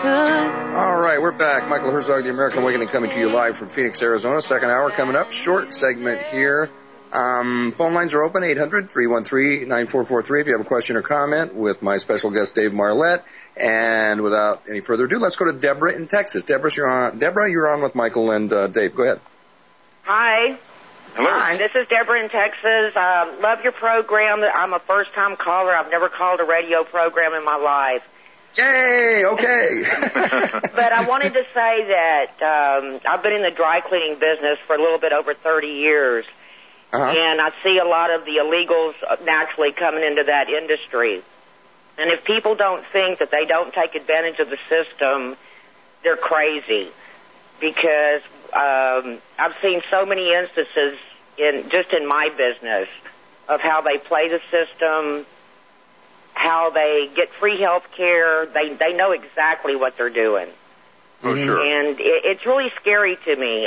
could. All right, we're back. Michael Herzog, The American Awakening, coming to you live from Phoenix, Arizona. Second hour coming up. Short segment here. Phone lines are open, 800-313-9443 if you have a question or comment with my special guest, Dave Marlette. And without any further ado, let's go to Deborah in Texas. Deborah, you're on with Michael and Dave. Go ahead. Hi. Hello. Hi. This is Deborah in Texas. Love your program. I'm a first-time caller. I've never called a radio program in my life. Yay! Okay. But I wanted to say that I've been in the dry cleaning business for a little bit over 30 years. And I see a lot of the illegals naturally coming into that industry. And if people don't think that they don't take advantage of the system, they're crazy. Because I've seen so many instances in my business of how they play the system, how they get free health care. They know exactly what they're doing. Oh, sure. And it's really scary to me.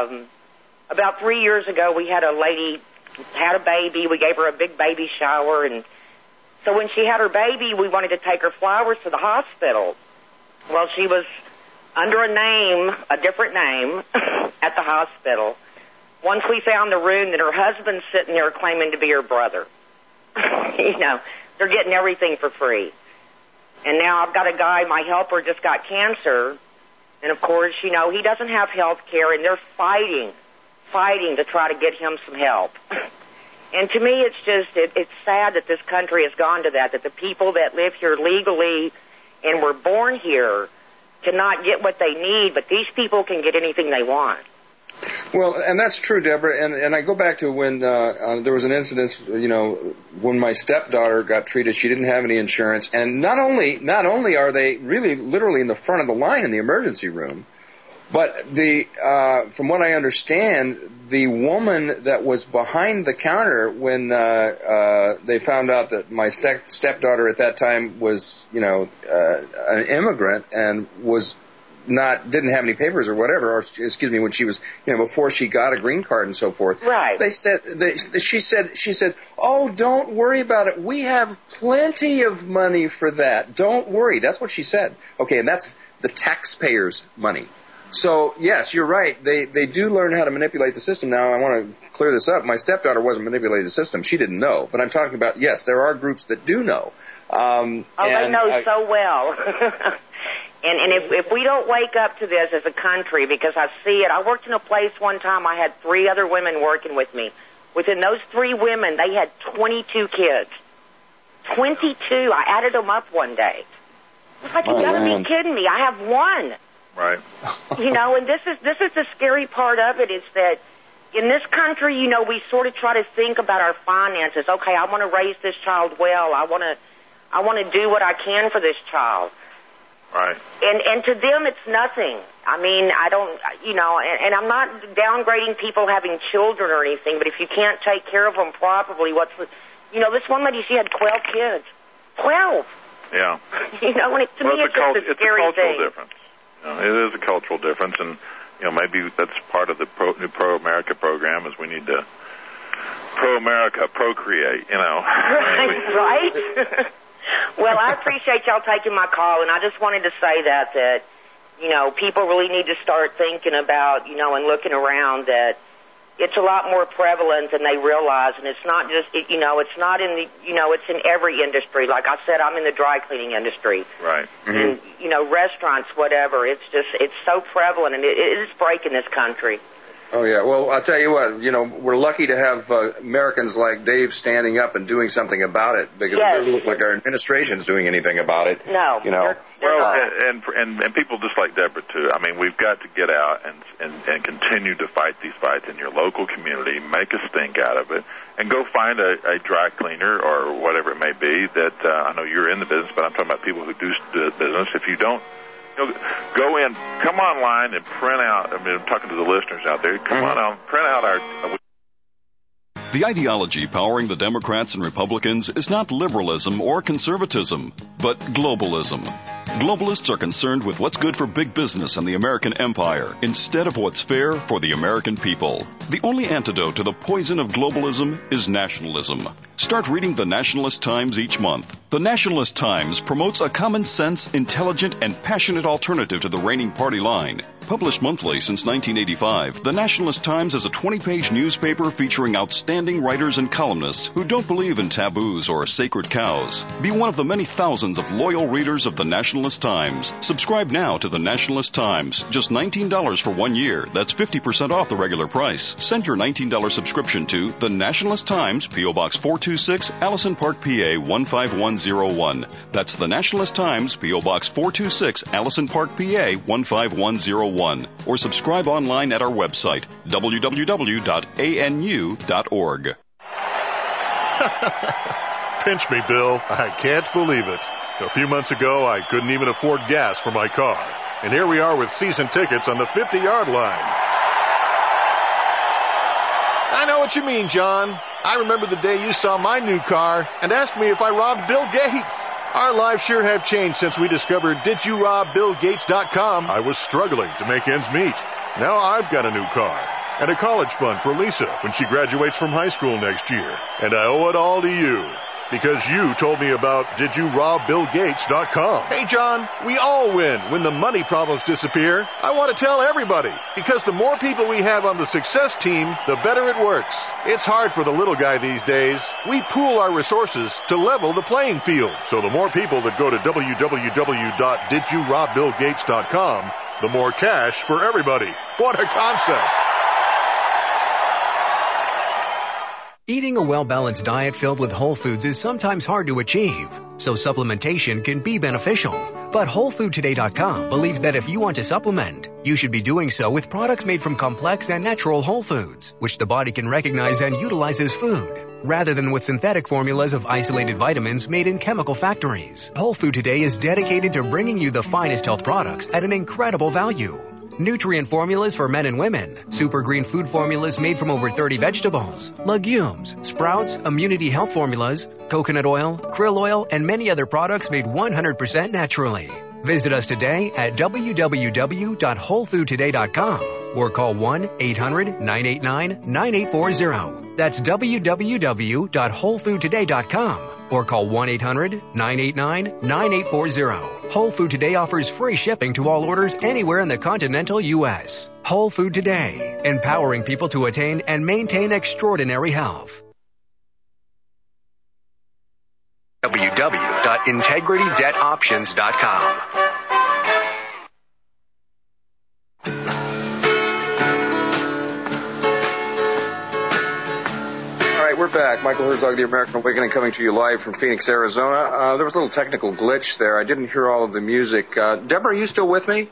About 3 years ago, we had a lady had a baby. We gave her a big baby shower, and so when she had her baby, we wanted to take her flowers to the hospital. Well, she was under a different name, at the hospital. Once we found the room, that her husband's sitting there claiming to be her brother. You know, they're getting everything for free. And now I've got a guy, my helper just got cancer, and of course, you know, he doesn't have health care, and they're fighting to try to get him some help. And to me, it's sad that this country has gone to that the people that live here legally and were born here cannot get what they need, but these people can get anything they want. Well, and that's true, Deborah, and I go back to when there was an incident, you know, when my stepdaughter got treated. She didn't have any insurance, and not only are they really literally in the front of the line in the emergency room, but from what I understand, the woman that was behind the counter when they found out that my stepdaughter at that time was, you know, an immigrant and didn't have any papers or whatever, or excuse me, when she was, you know, before she got a green card and so forth. Right. She said, "Oh, don't worry about it. We have plenty of money for that. Don't worry." That's what she said. Okay, and that's the taxpayers' money. So, yes, you're right. They do learn how to manipulate the system. Now, I want to clear this up. My stepdaughter wasn't manipulating the system. She didn't know. But I'm talking about, yes, there are groups that do know. They know so well. And if we don't wake up to this as a country, because I see it. I worked in a place one time, I had 3 other women working with me. Within those 3 women, they had 22 kids. 22. I added them up one day. I was like, you gotta be kidding me. I have 1. Right. You know, and this is the scary part of it, is that in this country, you know, we sort of try to think about our finances. Okay, I want to raise this child well. I want to do what I can for this child. Right. And to them, it's nothing. I mean, I don't, you know, and I'm not downgrading people having children or anything, but if you can't take care of them properly, you know, this one lady, she had 12 kids. 12. Yeah. You know, and to me, it's just a scary cultural thing. Difference. You know, it is a cultural difference, and you know, maybe that's part of the new Pro-America program, is we need to Pro-America procreate. You know. Right. Well, I appreciate y'all taking my call, and I just wanted to say that you know, people really need to start thinking about, you know, and looking around, that it's a lot more prevalent than they realize, and it's not just, you know, it's not in the, you know, it's in every industry. Like I said, I'm in the dry cleaning industry. Right. Mm-hmm. And, you know, restaurants, whatever. It's so prevalent, and it is breaking this country. Oh, yeah. Well, I'll tell you what, you know, we're lucky to have Americans like Dave standing up and doing something about it, because it doesn't look like our administration's doing anything about it. No. You know. And people just like Deborah, too. I mean, we've got to get out and continue to fight these fights in your local community, make a stink out of it, and go find a dry cleaner or whatever it may be that, I know you're in the business, but I'm talking about people who do business. If you don't, you know, go in, come online and print out. I mean, I'm talking to the listeners out there. Come on, print out our. The ideology powering the Democrats and Republicans is not liberalism or conservatism, but globalism. Globalists are concerned with what's good for big business and the American empire instead of what's fair for the American people. The only antidote to the poison of globalism is nationalism. Start reading the Nationalist Times each month. The Nationalist Times promotes a common sense, intelligent, and passionate alternative to the reigning party line. Published monthly since 1985, the Nationalist Times is a 20-page newspaper featuring outstanding writers and columnists who don't believe in taboos or sacred cows. Be one of the many thousands of loyal readers of the Nationalist Times. Subscribe now to the Nationalist Times. Just $19 for 1 year. That's 50% off the regular price. Send your $19 subscription to the Nationalist Times, P.O. Box 426, Allison Park, PA 15101. That's the Nationalist Times, P.O. Box 426, Allison Park, PA 15101. Or subscribe online at our website, www.anu.org. Pinch me, Bill. I can't believe it. A few months ago, I couldn't even afford gas for my car. And here we are with season tickets on the 50-yard line. I know what you mean, John. I remember the day you saw my new car and asked me if I robbed Bill Gates. Our lives sure have changed since we discovered DidYouRobBillGates.com. I was struggling to make ends meet. Now I've got a new car and a college fund for Lisa when she graduates from high school next year. And I owe it all to you because you told me about DidYouRobBillGates.com. Hey, John, we all win when the money problems disappear. I want to tell everybody because the more people we have on the success team, the better it works. It's hard for the little guy these days. We pool our resources to level the playing field. So the more people that go to www.DidYouRobBillGates.com, the more cash for everybody. What a concept. Eating a well-balanced diet filled with whole foods is sometimes hard to achieve, so supplementation can be beneficial. But WholeFoodToday.com believes that if you want to supplement, you should be doing so with products made from complex and natural whole foods, which the body can recognize and utilize as food, rather than with synthetic formulas of isolated vitamins made in chemical factories. Whole Food Today is dedicated to bringing you the finest health products at an incredible value. Nutrient formulas for men and women, super green food formulas made from over 30 vegetables, legumes, sprouts, immunity health formulas, coconut oil, krill oil, and many other products made 100% naturally. Visit us today at www.wholefoodtoday.com or call 1-800-989-9840. That's www.wholefoodtoday.com. Or call 1-800-989-9840. Whole Food Today offers free shipping to all orders anywhere in the continental U.S. Whole Food Today, empowering people to attain and maintain extraordinary health. www.integritydebtoptions.com. We're back. Michael Herzog, The American Awakening, coming to you live from Phoenix, Arizona. There was a little technical glitch there. I didn't hear all of the music. Deborah, are you still with me?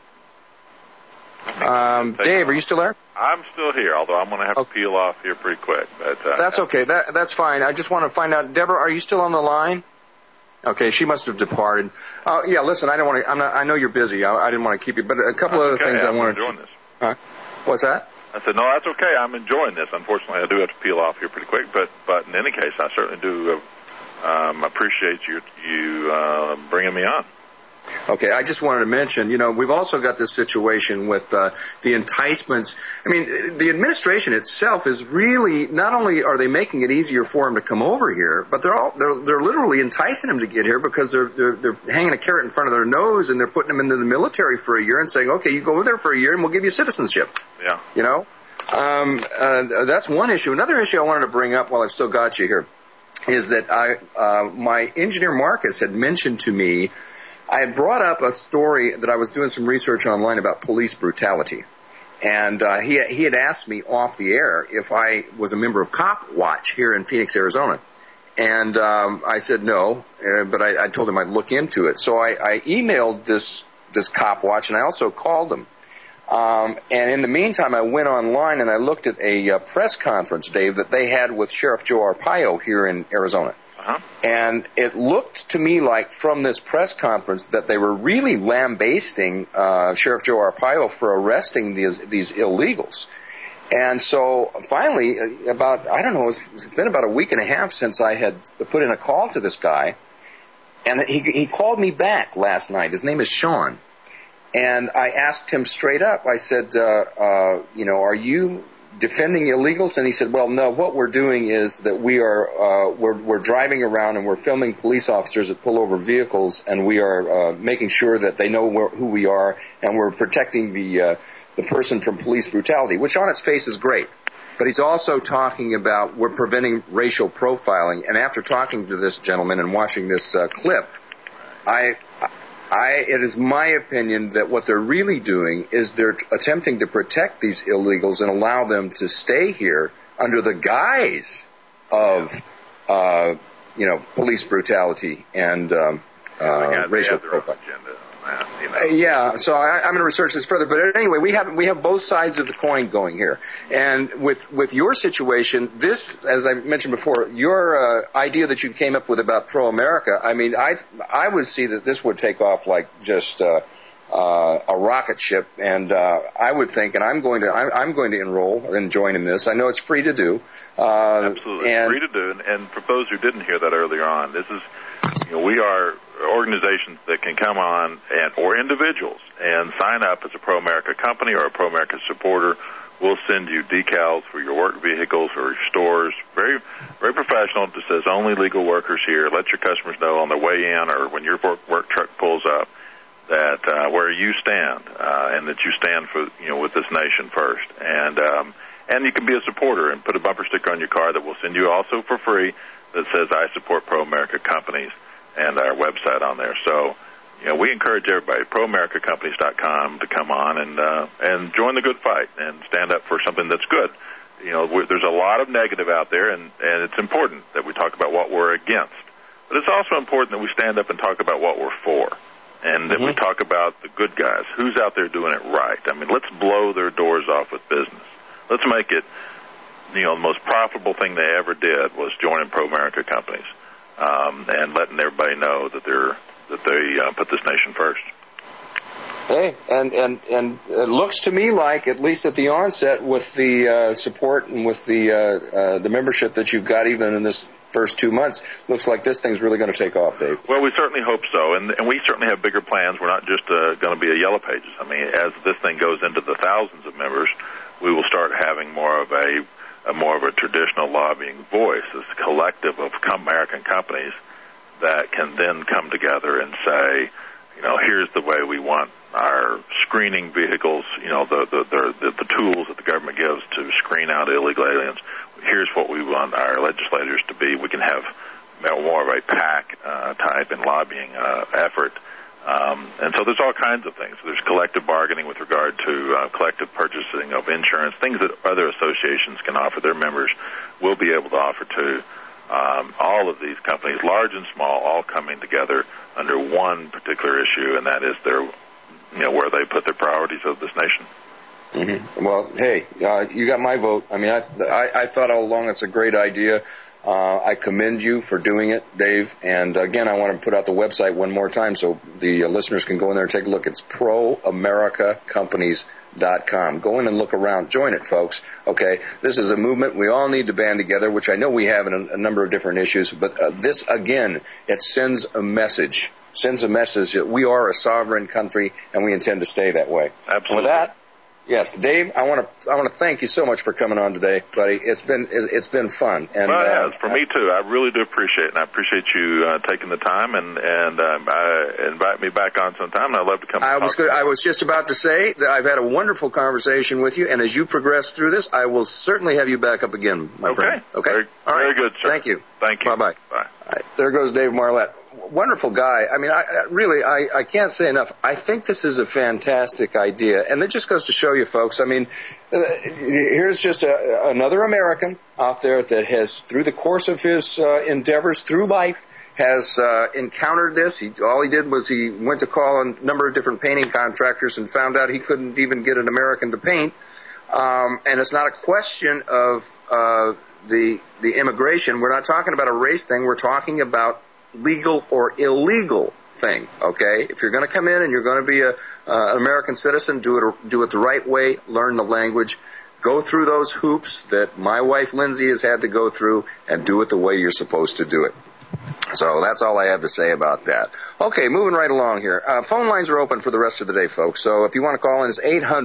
Dave, are you still there? I'm still here, although I'm going to have to peel off here pretty quick. But that's okay. That's fine. I just want to find out, Deborah, are you still on the line? Okay, she must have departed. Yeah, listen, I don't want to. I know you're busy. I didn't want to keep you, but a couple other things I wanted to. This. What's that? I said, no, that's okay. I'm enjoying this. Unfortunately, I do have to peel off here pretty quick, but in any case, I certainly do appreciate you bringing me on. Okay, I just wanted to mention, we've also got this situation with the enticements. I mean, the administration itself is really, not only are they making it easier for them to come over here, but they're literally enticing them to get here because they're hanging a carrot in front of their nose and they're putting them into the military for a year and saying, okay, you go over there for a year and we'll give you citizenship. Yeah. That's one issue. Another issue I wanted to bring up while I've still got you here is that my engineer Marcus had mentioned to me, I had brought up a story that I was doing some research online about police brutality. And he had asked me off the air if I was a member of Cop Watch here in Phoenix, Arizona. And I said no, but I told him I'd look into it. So I emailed this Cop Watch, and I also called them. And in the meantime, I went online and I looked at a press conference, Dave, that they had with Sheriff Joe Arpaio here in Arizona. Uh-huh. And it looked to me like from this press conference that they were really lambasting Sheriff Joe Arpaio for arresting these illegals. And so finally, it's been about a week and a half since I had put in a call to this guy. And he called me back last night. His name is Sean. And I asked him straight up, I said, are you defending illegals? And he said, well, no, what we're doing is that we're driving around and we're filming police officers that pull over vehicles, and we are making sure that they know who we are, and we're protecting the person from police brutality, which on its face is great. But he's also talking about we're preventing racial profiling. And after talking to this gentleman and watching this clip, it is my opinion that what they're really doing is they're attempting to protect these illegals and allow them to stay here under the guise of, police brutality and racial profiling. Yeah, so I'm going to research this further. But anyway, we have both sides of the coin going here. And with your situation, this, as I mentioned before, your idea that you came up with about pro-America, I mean, I would see that this would take off like just a rocket ship. And I would think, and I'm going to enroll and join in this. I know it's free to do. Absolutely, free to do. And for those who didn't hear that earlier on, this is, we are organizations that can come on or individuals and sign up as a pro-America company or a pro-America supporter. We'll send you decals for your work vehicles or your stores. Very, very professional. It says only legal workers here. Let your customers know on their way in or when your work truck pulls up that where you stand and that you stand for with this nation first. And you can be a supporter and put a bumper sticker on your car that we'll send you also for free that says I support pro-America companies, and our website on there. So, we encourage everybody, proamericacompanies.com, to come on and join the good fight and stand up for something that's good. There's a lot of negative out there, and it's important that we talk about what we're against. But it's also important that we stand up and talk about what we're for, and that we talk about the good guys. Who's out there doing it right? I mean, let's blow their doors off with business. Let's make it, the most profitable thing they ever did was joining pro-America companies. And letting everybody know that they put this nation first. Hey, and it looks to me like, at least at the onset, with the support and with the membership that you've got, even in this first 2 months, looks like this thing's really going to take off, Dave. Well, we certainly hope so, and we certainly have bigger plans. We're not just going to be a Yellow Pages. I mean, as this thing goes into the thousands of members, we will start having more of a traditional lobbying voice, this collective of American companies that can then come together and say, here's the way we want our screening vehicles, the tools that the government gives to screen out illegal aliens. Here's what we want our legislators to be. We can have more of a PAC type and lobbying effort. And so there's all kinds of things. There's collective bargaining with regard to collective purchasing of insurance, things that other associations can offer their members. We'll be able to offer to all of these companies, large and small, all coming together under one particular issue, and that is where they put their priorities of this nation. Mm-hmm. Well, hey, you got my vote. I mean, I thought all along it's a great idea. I commend you for doing it, Dave. And again, I want to put out the website one more time so the listeners can go in there and take a look. It's proamericacompanies.com. Go in and look around. Join it, folks. Okay. This is a movement we all need to band together, which I know we have in a number of different issues. But this, again, it sends a message that we are a sovereign country and we intend to stay that way. Absolutely. And with that, yes, Dave, I want to thank you so much for coming on today, buddy. It's been fun. And well, it has for me too. I really do appreciate it, and I appreciate you taking the time and invite me back on sometime. I'd love to come. I was just about to say that I've had a wonderful conversation with you, and as you progress through this, I will certainly have you back up again, my friend. Okay. All right. Very good, sir. Thank you. Thank you. Bye. Bye. All right. There goes Dave Marlette. Wonderful guy. I mean, I can't say enough. I think this is a fantastic idea. And that just goes to show you, folks, I mean, here's just another American out there that has, through the course of his endeavors through life, has encountered this. All he did was he went to call a number of different painting contractors and found out he couldn't even get an American to paint. And it's not a question of the immigration. We're not talking about a race thing. We're talking about legal or illegal thing, okay? If you're going to come in and you're going to be an American citizen, do it the right way, learn the language, go through those hoops that my wife Lindsay has had to go through, and do it the way you're supposed to do it. So that's all I have to say about that. Okay, moving right along here. Phone lines are open for the rest of the day, folks. So if you want to call in, it's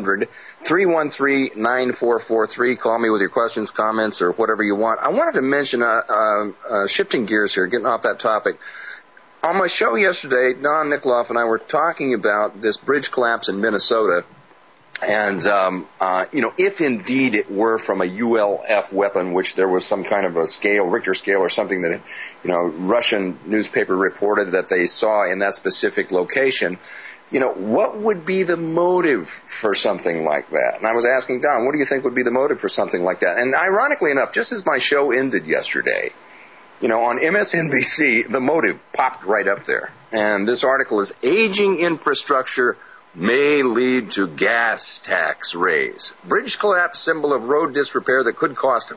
800-313-9443. Call me with your questions, comments, or whatever you want. I wanted to mention, shifting gears here, getting off that topic. On my show yesterday, Don Nickloff and I were talking about this bridge collapse in Minnesota. And, if indeed it were from a ULF weapon, which there was some kind of a scale, Richter scale or something that, Russian newspaper reported that they saw in that specific location, what would be the motive for something like that? And I was asking Don, what do you think would be the motive for something like that? And ironically enough, just as my show ended yesterday, on MSNBC, the motive popped right up there. And this article is Aging Infrastructure May Lead to Gas Tax Raise. Bridge collapse, symbol of road disrepair that could cost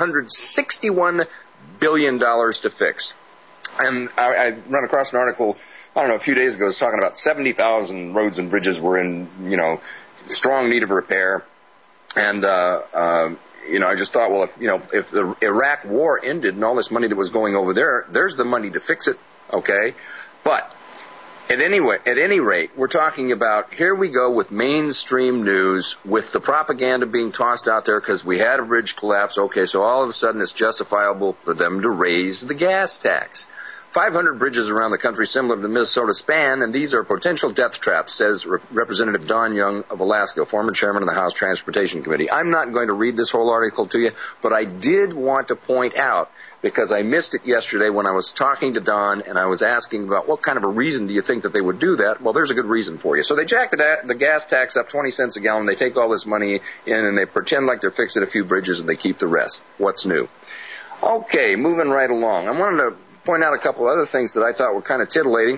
$461 billion to fix. And I run across an article, a few days ago, it was talking about 70,000 roads and bridges were in, strong need of repair. And, I just thought, well, if the Iraq war ended and all this money that was going over there, there's the money to fix it, okay? But at any rate, we're talking about, here we go with mainstream news, with the propaganda being tossed out there because we had a bridge collapse. Okay, so all of a sudden it's justifiable for them to raise the gas tax. 500 bridges around the country similar to the Minnesota span, and these are potential death traps, says Representative Don Young of Alaska, former chairman of the House Transportation Committee. I'm not going to read this whole article to you, but I did want to point out, because I missed it yesterday when I was talking to Don and I was asking about what kind of a reason do you think that they would do that? Well, there's a good reason for you. So they jack the gas tax up 20 cents a gallon. They take all this money in and they pretend like they're fixing a few bridges and they keep the rest. What's new? Okay, moving right along. I wanted to point out a couple other things that I thought were kind of titillating.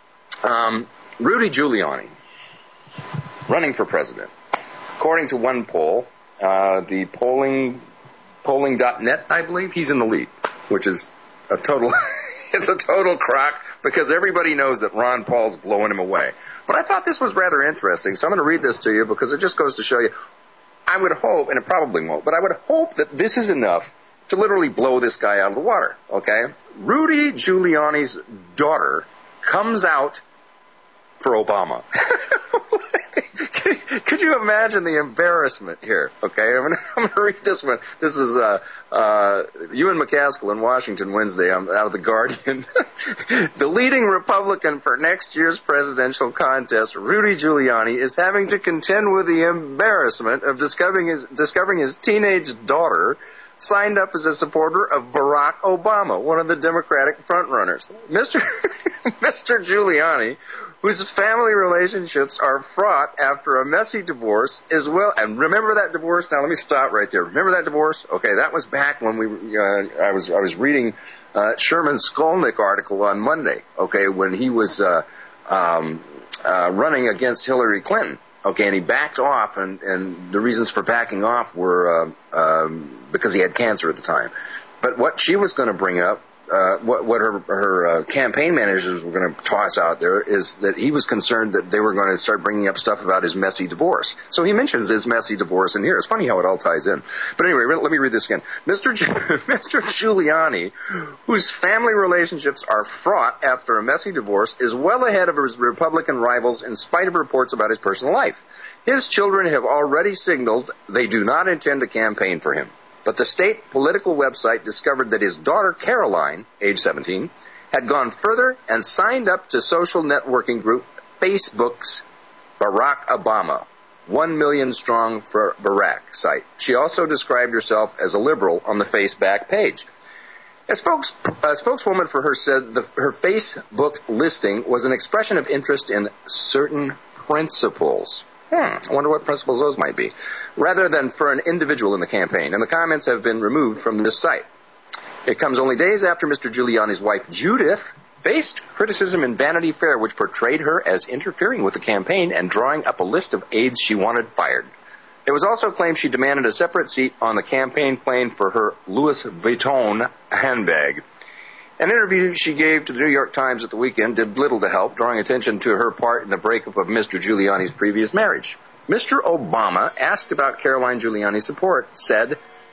Rudy Giuliani, running for president. According to one poll, the polling.net, I believe, he's in the lead, which is a total, it's a total crock because everybody knows that Ron Paul's blowing him away. But I thought this was rather interesting, so I'm going to read this to you because it just goes to show you, I would hope, and it probably won't, but I would hope that this is enough to literally blow this guy out of the water, okay? Rudy Giuliani's daughter comes out for Obama. Could you imagine the embarrassment here, okay? I'm going to read this one. This is Ewan McCaskill in Washington Wednesday out of The Guardian. The leading Republican for next year's presidential contest, Rudy Giuliani, is having to contend with the embarrassment of discovering his teenage daughter signed up as a supporter of Barack Obama, one of the Democratic frontrunners. Mr. Giuliani, whose family relationships are fraught after a messy divorce, as well. And remember that divorce? Now let me stop right there. Remember that divorce? Okay, that was back when I was reading Sherman Skolnick article on Monday. Okay, when he was running against Hillary Clinton. Okay, and he backed off, and the reasons for backing off were because he had cancer at the time. But what she was going to bring up, what her campaign managers were going to toss out there, is that he was concerned that they were going to start bringing up stuff about his messy divorce. So he mentions his messy divorce in here. It's funny how it all ties in. But anyway, let me read this again. Mr. Giuliani, whose family relationships are fraught after a messy divorce, is well ahead of his Republican rivals in spite of reports about his personal life. His children have already signaled they do not intend to campaign for him. But the state political website discovered that his daughter, Caroline, age 17, had gone further and signed up to social networking group Facebook's Barack Obama, 1 million strong for Barack site. She also described herself as a liberal on the Face back page. A spokeswoman for her said her Facebook listing was an expression of interest in certain principles. I wonder what principles those might be. Rather than for an individual in the campaign. And the comments have been removed from this site. It comes only days after Mr. Giuliani's wife, Judith, faced criticism in Vanity Fair, which portrayed her as interfering with the campaign and drawing up a list of aides she wanted fired. It was also claimed she demanded a separate seat on the campaign plane for her Louis Vuitton handbag. An interview she gave to the New York Times at the weekend did little to help, drawing attention to her part in the breakup of Mr. Giuliani's previous marriage. Mr. Obama, asked about Caroline Giuliani's support, said,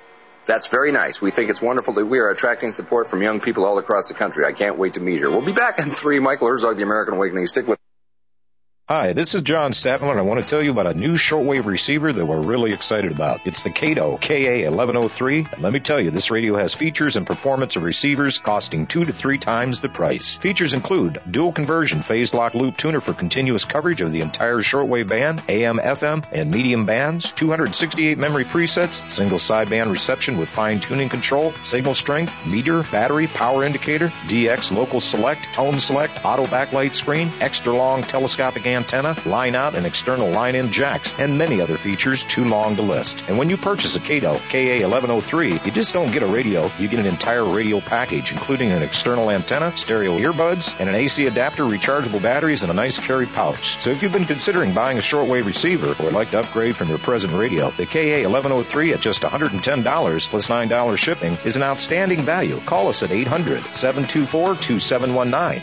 That's very nice. We think it's wonderful that we are attracting support from young people all across the country. I can't wait to meet her. We'll be back in 3. Michael Herzog, The American Awakening. Stick with. Hi, this is John Statman, and I want to tell you about a new shortwave receiver that we're really excited about. It's the Kato KA1103, and let me tell you, this radio has features and performance of receivers costing 2 to 3 times the price. Features include dual conversion phase lock loop tuner for continuous coverage of the entire shortwave band, AM, FM, and medium bands, 268 memory presets, single sideband reception with fine tuning control, signal strength, meter, battery, power indicator, DX local select, tone select, auto backlight screen, extra long telescopic antenna, line out and external line in jacks, and many other features too long to list. And when you purchase a Kato KA1103, you just don't get a radio, you get an entire radio package, including an external antenna, stereo earbuds, and an AC adapter, rechargeable batteries, and a nice carry pouch. So if you've been considering buying a shortwave receiver or would like to upgrade from your present radio, the KA1103 at just $110 plus $9 shipping is an outstanding value. Call us at 800-724-2719.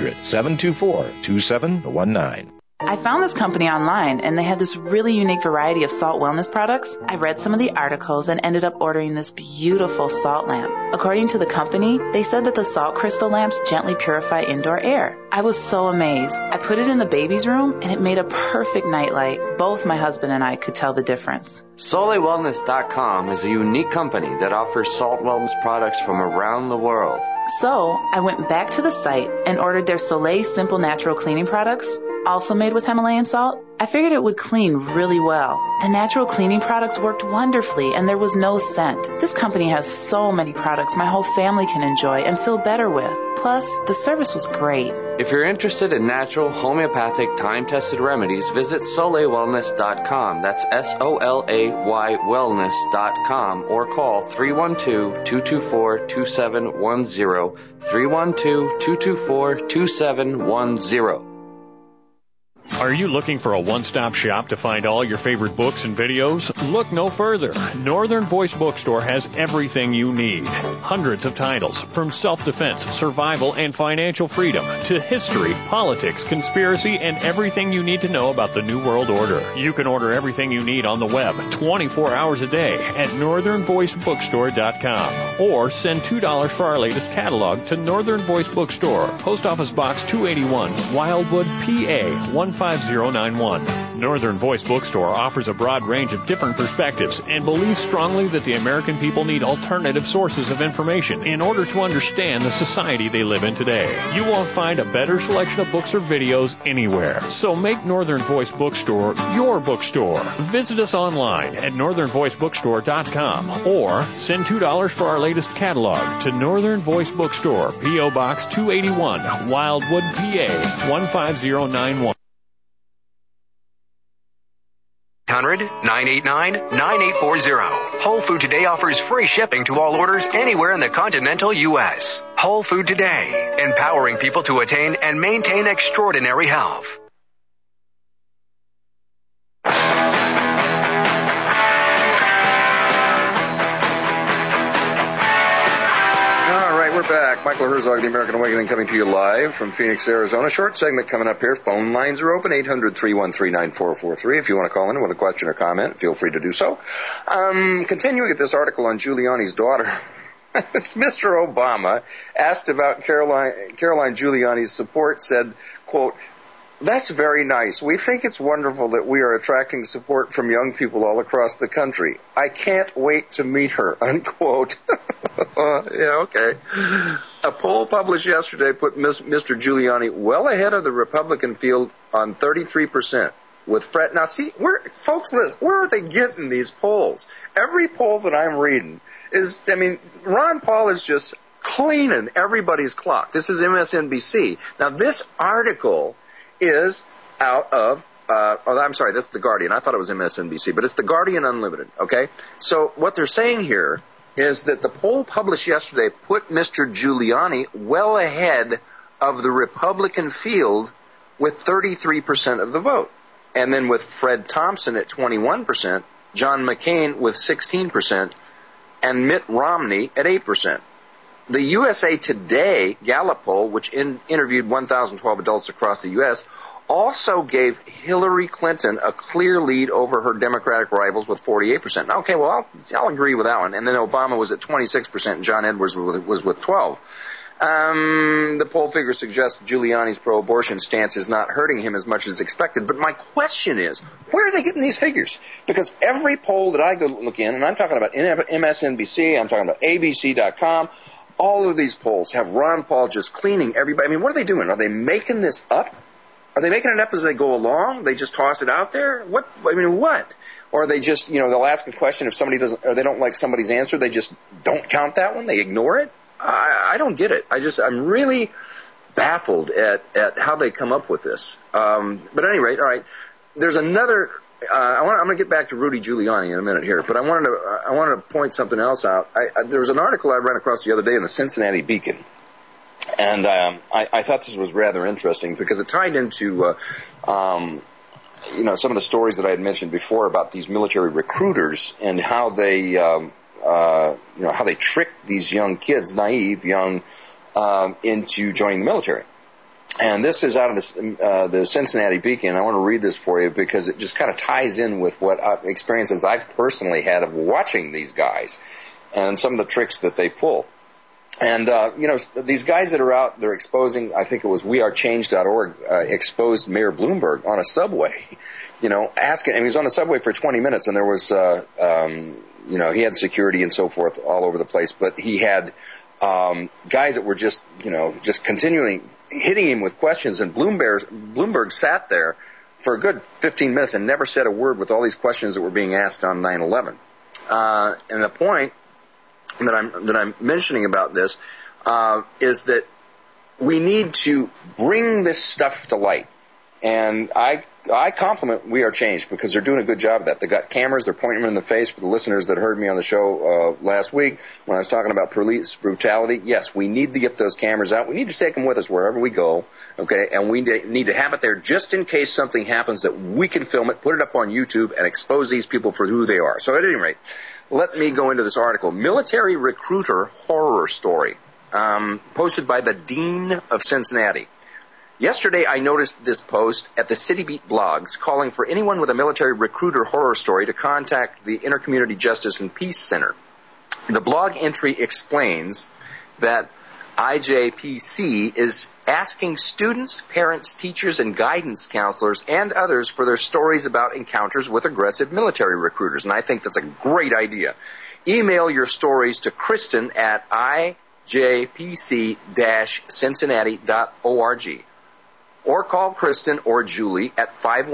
800-724-2719. I found this company online, and they had this really unique variety of salt wellness products. I read some of the articles and ended up ordering this beautiful salt lamp. According to the company, they said that the salt crystal lamps gently purify indoor air. I was so amazed. I put it in the baby's room, and it made a perfect nightlight. Both my husband and I could tell the difference. SoleilWellness.com is a unique company that offers salt wellness products from around the world. So I went back to the site and ordered their Soleil Simple Natural Cleaning products, also made with Himalayan salt. I figured it would clean really well. The natural cleaning products worked wonderfully, and there was no scent. This company has so many products my whole family can enjoy and feel better with. Plus, the service was great. If you're interested in natural, homeopathic, time-tested remedies, visit SoleilWellness.com. That's SOLAY wellness.com, or call 312-224-2710. 312-224-2710. Are you looking for a one-stop shop to find all your favorite books and videos? Look no further. Northern Voice Bookstore has everything you need. Hundreds of titles, from self-defense, survival, and financial freedom, to history, politics, conspiracy, and everything you need to know about the New World Order. You can order everything you need on the web 24 hours a day at northernvoicebookstore.com, or send $2 for our latest catalog to Northern Voice Bookstore, Post Office Box 281, Wildwood, PA 15091. Northern Voice Bookstore offers a broad range of different perspectives and believes strongly that the American people need alternative sources of information in order to understand the society they live in today. You won't find a better selection of books or videos anywhere. So make Northern Voice Bookstore your bookstore. Visit us online at northernvoicebookstore.com, or send $2 for our latest catalog to Northern Voice Bookstore, P.O. Box 281, Wildwood, PA 15091. 800-989-9840. Whole Food Today offers free shipping to all orders anywhere in the continental U.S. Whole Food Today, empowering people to attain and maintain extraordinary health. We're back. Michael Herzog, The American Awakening, coming to you live from Phoenix, Arizona. Short segment coming up here. Phone lines are open, 800-313-9443. If you want to call in with a question or comment, feel free to do so. Continuing with this article on Giuliani's daughter, it's Mr. Obama, asked about Caroline Giuliani's support, said, quote, "That's very nice. We think it's wonderful that we are attracting support from young people all across the country. I can't wait to meet her," unquote. Yeah, okay. A poll published yesterday put Mr. Giuliani well ahead of the Republican field on 33%. With Fred, now see, folks, listen, where are they getting these polls? Every poll that I'm reading is, Ron Paul is just cleaning everybody's clock. This is MSNBC. Now, this article is out of, this is The Guardian. I thought it was MSNBC, but it's The Guardian Unlimited, okay? So what they're saying here is that the poll published yesterday put Mr. Giuliani well ahead of the Republican field with 33% of the vote. And then with Fred Thompson at 21%, John McCain with 16%, and Mitt Romney at 8%. The USA Today Gallup poll, which interviewed 1,012 adults across the U.S., also gave Hillary Clinton a clear lead over her Democratic rivals with 48%. Okay, well, I'll agree with that one. And then Obama was at 26% and John Edwards was with 12%. The poll figures suggest Giuliani's pro-abortion stance is not hurting him as much as expected. But my question is, where are they getting these figures? Because every poll that I go look in, and I'm talking about MSNBC, I'm talking about ABC.com, all of these polls have Ron Paul just cleaning everybody. I mean, what are they doing? Are they making this up? Are they making it up as they go along? They just toss it out there? What? Or are they just, they'll ask a question if somebody doesn't, or they don't like somebody's answer, they just don't count that one? They ignore it? I don't get it. I'm really baffled at how they come up with this. But at any rate, all right. There's another. I'm going to get back to Rudy Giuliani in a minute here, but I wanted to point something else out. There was an article I ran across the other day in the Cincinnati Beacon, and I thought this was rather interesting because it tied into some of the stories that I had mentioned before about these military recruiters and how they how they trick these young kids, naive young, into joining the military. And this is out of the Cincinnati Beacon. I want to read this for you because it just kind of ties in with what experiences I've personally had of watching these guys and some of the tricks that they pull. And, these guys that are out, they're exposing, I think it was wearechange.org, exposed Mayor Bloomberg on a subway, asking, and he was on the subway for 20 minutes and there was, he had security and so forth all over the place, but he had guys that were just continually hitting him with questions, and Bloomberg sat there for a good 15 minutes and never said a word with all these questions that were being asked on 9/11. And the point that I'm mentioning about this is that we need to bring this stuff to light. And I compliment We Are Changed because they're doing a good job of that. They got cameras, they're pointing them in the face. For the listeners that heard me on the show last week when I was talking about police brutality, yes, we need to get those cameras out. We need to take them with us wherever we go, okay? And we need to have it there just in case something happens that we can film it, put it up on YouTube, and expose these people for who they are. So at any rate, let me go into this article. Military Recruiter Horror Story, posted by the Dean of Cincinnati. Yesterday, I noticed this post at the City Beat blogs calling for anyone with a military recruiter horror story to contact the Intercommunity Justice and Peace Center. The blog entry explains that IJPC is asking students, parents, teachers, and guidance counselors and others for their stories about encounters with aggressive military recruiters, and I think that's a great idea. Email your stories to Kristen at ijpc-cincinnati.org. Or call Kristen or Julie at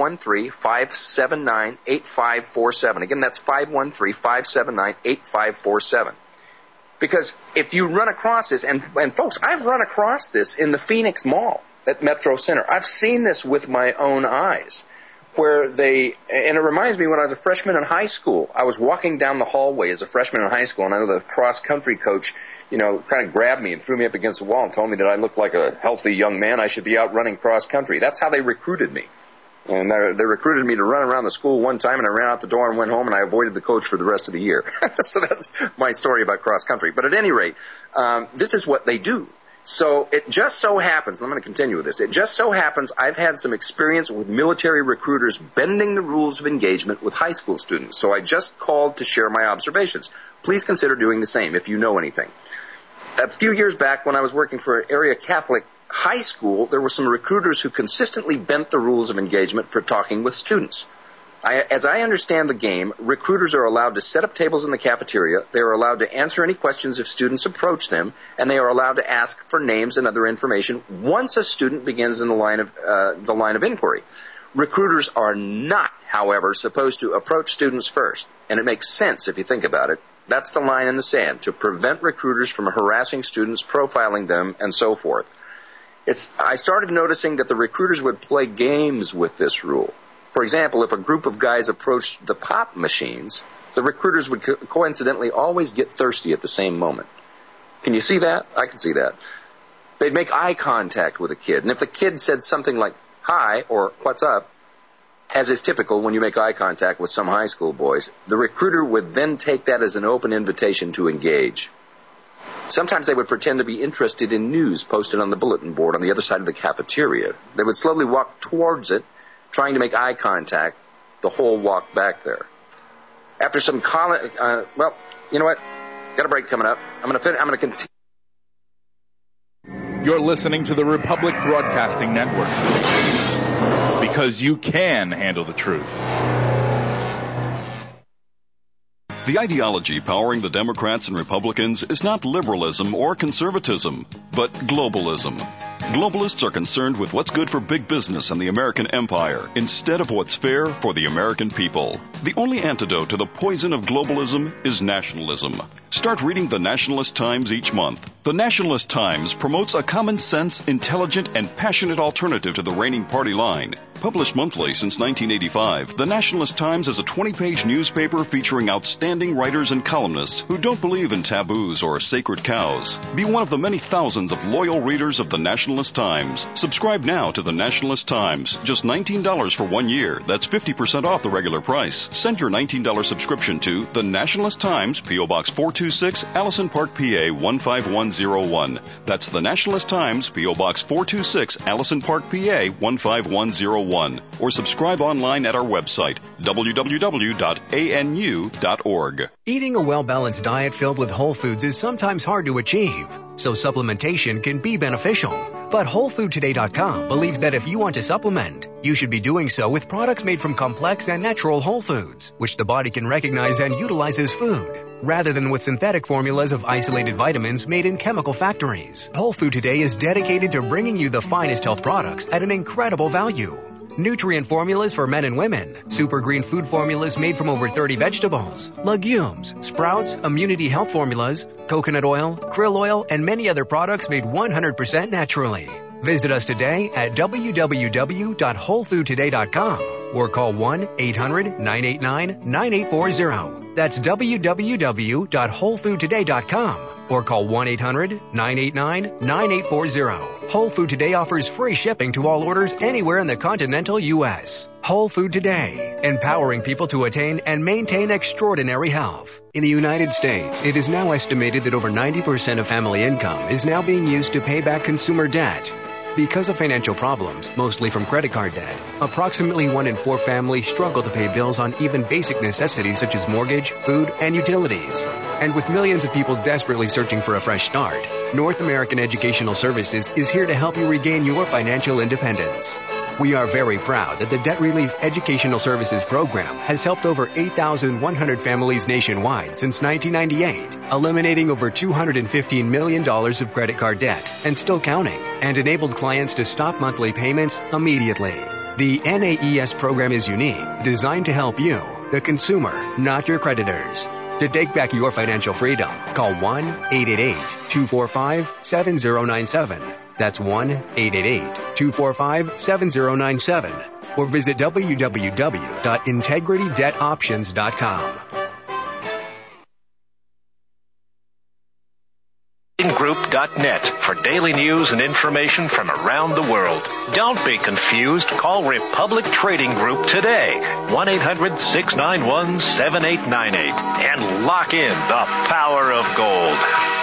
513-579-8547. Again, that's 513-579-8547. Because if you run across this, and folks, I've run across this in the Phoenix Mall at Metro Center. I've seen this with my own eyes. And it reminds me when I was a freshman in high school, I was walking down the hallway as a freshman in high school, and I know the cross-country coach, kind of grabbed me and threw me up against the wall and told me that I looked like a healthy young man. I should be out running cross-country. That's how they recruited me. And they recruited me to run around the school one time, and I ran out the door and went home, and I avoided the coach for the rest of the year. So that's my story about cross-country. But at any rate, this is what they do. So it just so happens, and I'm going to continue with this, it just so happens I've had some experience with military recruiters bending the rules of engagement with high school students. So I just called to share my observations. Please consider doing the same if you know anything. A few years back when I was working for an area Catholic high school, there were some recruiters who consistently bent the rules of engagement for talking with students. As I understand the game, recruiters are allowed to set up tables in the cafeteria, they are allowed to answer any questions if students approach them, and they are allowed to ask for names and other information once a student begins in the line of inquiry. Recruiters are not, however, supposed to approach students first, and it makes sense if you think about it. That's the line in the sand, to prevent recruiters from harassing students, profiling them, and so forth. I started noticing that the recruiters would play games with this rule. For example, if a group of guys approached the pop machines, the recruiters would coincidentally always get thirsty at the same moment. Can you see that? I can see that. They'd make eye contact with a kid, and if the kid said something like, "Hi," or "What's up," as is typical when you make eye contact with some high school boys, the recruiter would then take that as an open invitation to engage. Sometimes they would pretend to be interested in news posted on the bulletin board on the other side of the cafeteria. They would slowly walk towards it, trying to make eye contact the whole walk back there. After some well, you know what? Got a break coming up. I'm going to continue. You're listening to the Republic Broadcasting Network, because you can handle the truth. The ideology powering the Democrats and Republicans is not liberalism or conservatism, but globalism. Globalists are concerned with what's good for big business and the American empire instead of what's fair for the American people. The only antidote to the poison of globalism is nationalism. Start reading the Nationalist Times each month. The Nationalist Times promotes a common sense, intelligent, and passionate alternative to the reigning party line. Published monthly since 1985, the Nationalist Times is a 20-page newspaper featuring outstanding writers and columnists who don't believe in taboos or sacred cows. Be one of the many thousands of loyal readers of the Nationalist Times. Subscribe now to the Nationalist Times. Just $19 for 1 year. That's 50% off the regular price. Send your $19 subscription to the Nationalist Times, P.O. Box 426, Allison Park, PA 15101. That's the Nationalist Times, P.O. Box 426, Allison Park, PA 15101. Or subscribe online at our website, www.anu.org. Eating a well-balanced diet filled with whole foods is sometimes hard to achieve, so supplementation can be beneficial. But WholeFoodToday.com believes that if you want to supplement, you should be doing so with products made from complex and natural whole foods, which the body can recognize and utilize as food, rather than with synthetic formulas of isolated vitamins made in chemical factories. Whole Food Today is dedicated to bringing you the finest health products at an incredible value. Nutrient formulas for men and women, super green food formulas made from over 30 vegetables, legumes, sprouts, immunity health formulas, coconut oil, krill oil, and many other products made 100% naturally. Visit us today at www.wholefoodtoday.com or call 1-800-989-9840. That's www.wholefoodtoday.com or call 1-800-989-9840. Whole Food Today offers free shipping to all orders anywhere in the continental U.S. Whole Food Today, empowering people to attain and maintain extraordinary health. In the United States, it is now estimated that over 90% of family income is now being used to pay back consumer debt. Because of financial problems, mostly from credit card debt, approximately 1 in 4 families struggle to pay bills on even basic necessities such as mortgage, food, and utilities. And with millions of people desperately searching for a fresh start, North American Educational Services is here to help you regain your financial independence. We are very proud that the Debt Relief Educational Services Program has helped over 8,100 families nationwide since 1998, eliminating over $215 million of credit card debt and still counting, and enabled clients to stop monthly payments immediately. The NAES program is unique, designed to help you, the consumer, not your creditors. To take back your financial freedom, call 1-888-245-7097. That's 1-888-245-7097. Or visit www.integritydebtoptions.com. Group.net for daily news and information from around the world. Don't be confused. Call Republic Trading Group today, 1-800-691-7898, and lock in the power of gold.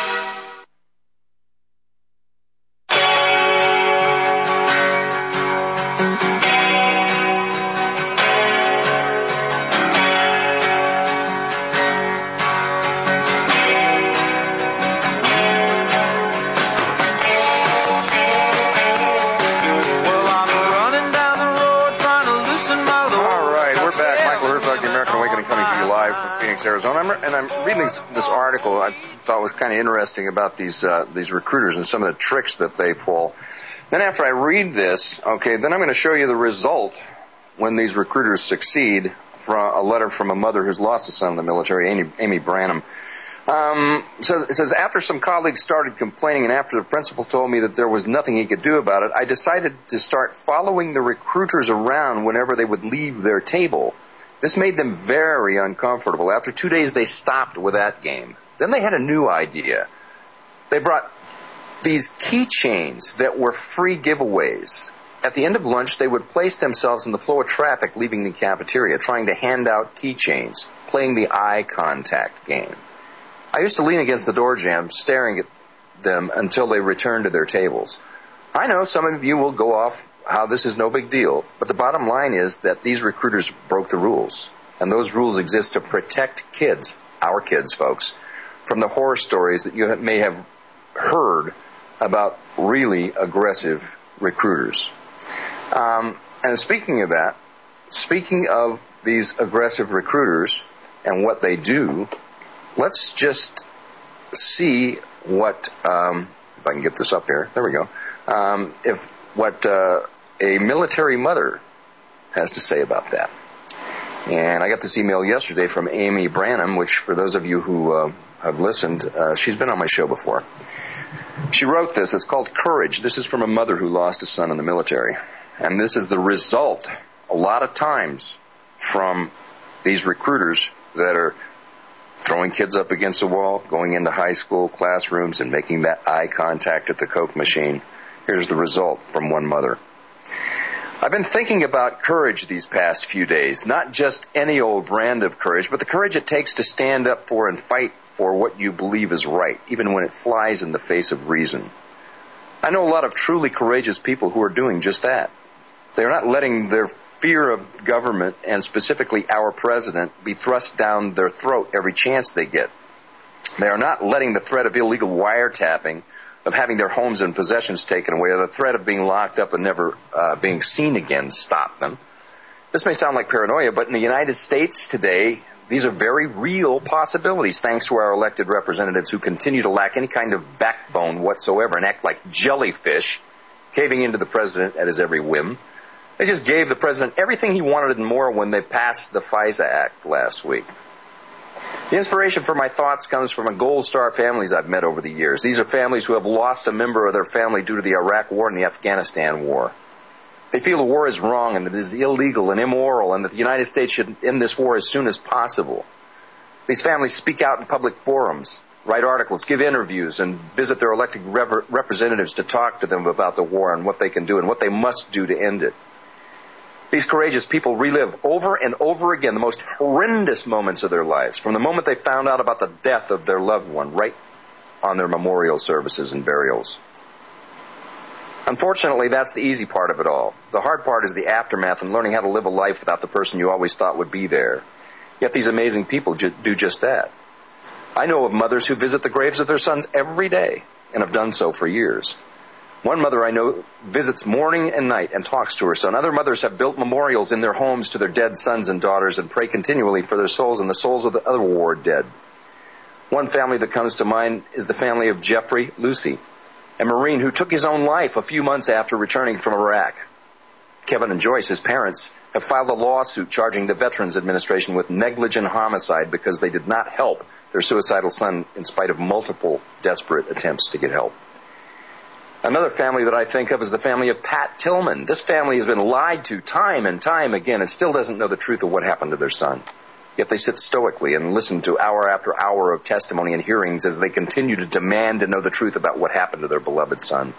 Arizona, and I'm reading this article I thought was kind of interesting about these recruiters and some of the tricks that they pull. Then after I read this, then I'm going to show you the result when these recruiters succeed. From a letter from a mother who's lost a son in the military, Amy Branham. It says, after some colleagues started complaining and after the principal told me that there was nothing he could do about it, I decided to start following the recruiters around whenever they would leave their table. This made them very uncomfortable. After 2 days, they stopped with that game. Then they had a new idea. They brought these keychains that were free giveaways. At the end of lunch, they would place themselves in the flow of traffic leaving the cafeteria, trying to hand out keychains, playing the eye contact game. I used to lean against the door jamb, staring at them until they return to their tables. I know some of you will go off how this is no big deal, but the bottom line is that these recruiters broke the rules, and those rules exist to protect kids, our kids, folks, from the horror stories that you may have heard about really aggressive recruiters. And speaking of that, speaking of these aggressive recruiters and what they do, let's just see what, if I can get this up here, there we go, what a military mother has to say about that. And I got this email yesterday from Amy Branham, which for those of you who have listened, she's been on my show before. She wrote this. It's called Courage. This is from a mother who lost a son in the military. And this is the result, a lot of times, from these recruiters that are throwing kids up against the wall, going into high school classrooms and making that eye contact at the Coke machine. Here's the result from one mother. I've been thinking about courage these past few days, not just any old brand of courage, but the courage it takes to stand up for and fight for what you believe is right, even when it flies in the face of reason. I know a lot of truly courageous people who are doing just that. They're not letting their fear of government, and specifically our president, be thrust down their throat every chance they get. They are not letting the threat of illegal wiretapping, of having their homes and possessions taken away, or the threat of being locked up and never being seen again stop them. This may sound like paranoia, but in the United States today, these are very real possibilities, thanks to our elected representatives who continue to lack any kind of backbone whatsoever and act like jellyfish, caving into the president at his every whim. They just gave the president everything he wanted and more when they passed the FISA Act last week. The inspiration for my thoughts comes from a Gold Star families I've met over the years. These are families who have lost a member of their family due to the Iraq War and the Afghanistan War. They feel the war is wrong and it is illegal and immoral and that the United States should end this war as soon as possible. These families speak out in public forums, write articles, give interviews, and visit their elected representatives to talk to them about the war and what they can do and what they must do to end it. These courageous people relive over and over again the most horrendous moments of their lives, from the moment they found out about the death of their loved one, right on their memorial services and burials. Unfortunately, that's the easy part of it all. The hard part is the aftermath and learning how to live a life without the person you always thought would be there. Yet these amazing people do just that. I know of mothers who visit the graves of their sons every day and have done so for years. One mother I know visits morning and night and talks to her son. Other mothers have built memorials in their homes to their dead sons and daughters and pray continually for their souls and the souls of the other war dead. One family that comes to mind is the family of Jeffrey Lucy, a Marine who took his own life a few months after returning from Iraq. Kevin and Joyce, his parents, have filed a lawsuit charging the Veterans Administration with negligent homicide because they did not help their suicidal son in spite of multiple desperate attempts to get help. Another family that I think of is the family of Pat Tillman. This family has been lied to time and time again and still doesn't know the truth of what happened to their son. Yet they sit stoically and listen to hour after hour of testimony and hearings as they continue to demand to know the truth about what happened to their beloved son.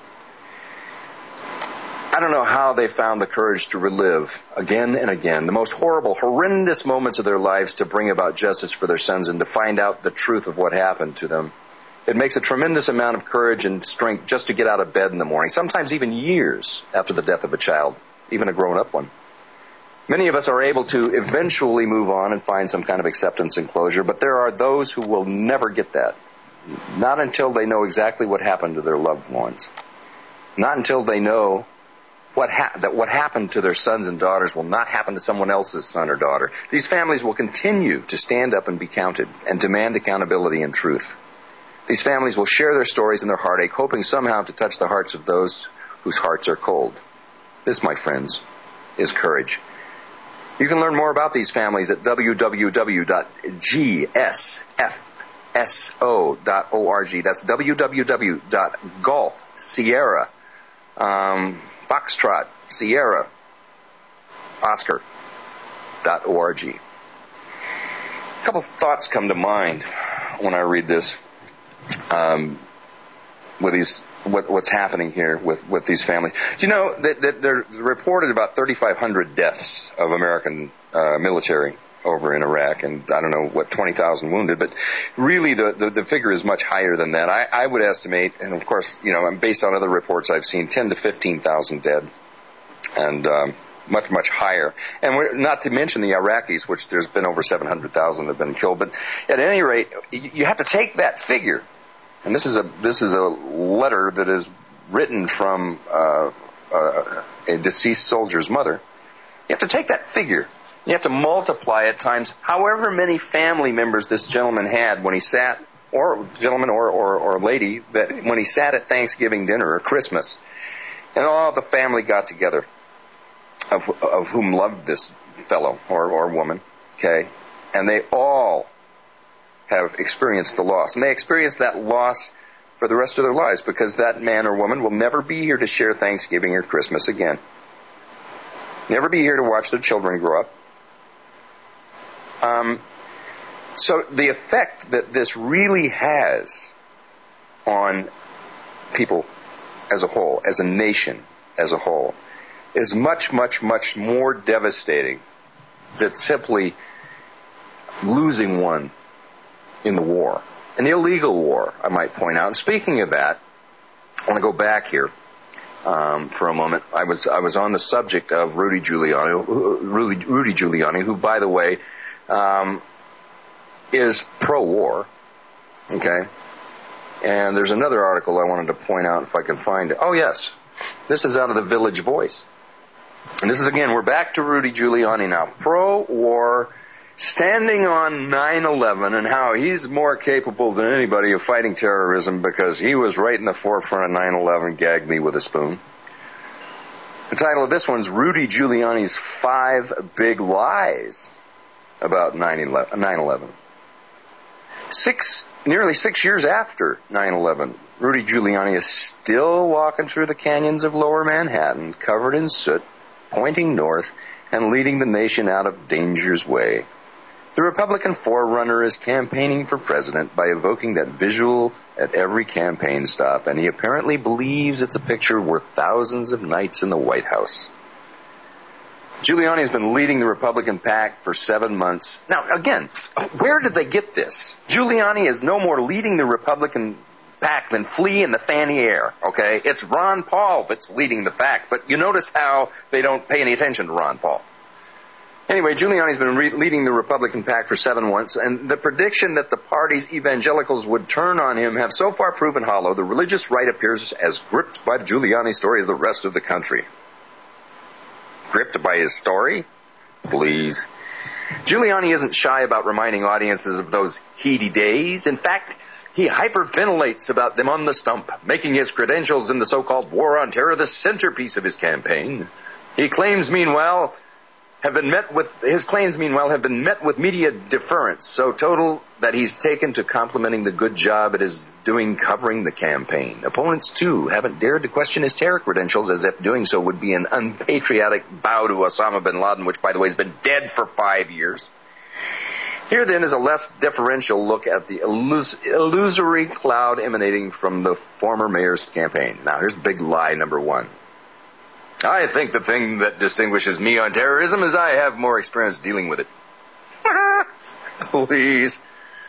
I don't know how they found the courage to relive again and again the most horrible, horrendous moments of their lives to bring about justice for their sons and to find out the truth of what happened to them. It makes a tremendous amount of courage and strength just to get out of bed in the morning, sometimes even years after the death of a child, even a grown-up one. Many of us are able to eventually move on and find some kind of acceptance and closure, but there are those who will never get that. Not until they know exactly what happened to their loved ones. Not until they know that what happened to their sons and daughters will not happen to someone else's son or daughter. These families will continue to stand up and be counted and demand accountability and truth. These families will share their stories and their heartache, hoping somehow to touch the hearts of those whose hearts are cold. This, my friends, is courage. You can learn more about these families at www.gsfso.org. That's www.golf, Sierra, Foxtrot, Sierra, Oscar.org. A couple of thoughts come to mind when I read this. With what's happening here with these families. Do you know that there's reported about 3,500 deaths of American military over in Iraq, and I don't know what, 20,000 wounded, but really the figure is much higher than that. I would estimate, and of course, based on other reports I've seen, 10 to 15,000 dead, and much, much higher. And not to mention the Iraqis, which there's been over 700,000 that have been killed. But at any rate, you have to take that figure, and this is a letter that is written from a deceased soldier's mother. You have to take that figure. You have to multiply it times however many family members this gentleman had when he sat, or gentleman or lady, that when he sat at Thanksgiving dinner or Christmas, and all the family got together, of whom loved this fellow or woman, okay, and they all have experienced the loss, and they experience that loss for the rest of their lives, because that man or woman will never be here to share Thanksgiving or Christmas again. Never be here to watch their children grow up. So the effect that this really has on people as a whole, as a nation as a whole, is much, much, much more devastating than simply losing one in the war. An illegal war, I might point out. And speaking of that, I want to go back here for a moment. I was on the subject of Rudy Giuliani, who, by the way, is pro-war. Okay? And there's another article I wanted to point out if I can find it. Oh, yes. This is out of the Village Voice. And this is, again, we're back to Rudy Giuliani now. Pro-war, standing on 9/11 and how he's more capable than anybody of fighting terrorism because he was right in the forefront of 9/11, gagged me with a spoon. The title of this one's Rudy Giuliani's 5 Big Lies about 9/11. Nearly 6 years after 9/11, Rudy Giuliani is still walking through the canyons of Lower Manhattan, covered in soot, pointing north, and leading the nation out of danger's way. The Republican forerunner is campaigning for president by evoking that visual at every campaign stop, and he apparently believes it's a picture worth thousands of nights in the White House. Giuliani has been leading the Republican PAC for 7 months. Now, again, where did they get this? Giuliani is no more leading the Republican PAC than Flea in the Fanny Air, okay? It's Ron Paul that's leading the PAC, but you notice how they don't pay any attention to Ron Paul. Anyway, Giuliani's been leading the Republican PAC for 7 months, and the prediction that the party's evangelicals would turn on him have so far proven hollow. The religious right appears as gripped by Giuliani's story as the rest of the country. Gripped by his story? Please. Giuliani isn't shy about reminding audiences of those heady days. In fact, he hyperventilates about them on the stump, making his credentials in the so-called war on terror the centerpiece of his campaign. His claims, meanwhile, have been met with media deference so total that he's taken to complimenting the good job it is doing covering the campaign. Opponents, too, haven't dared to question his terror credentials, as if doing so would be an unpatriotic bow to Osama bin Laden, which, by the way, has been dead for 5 years. Here, then, is a less deferential look at the illusory cloud emanating from the former mayor's campaign. Now, here's big lie number 1. I think the thing that distinguishes me on terrorism is I have more experience dealing with it. Please.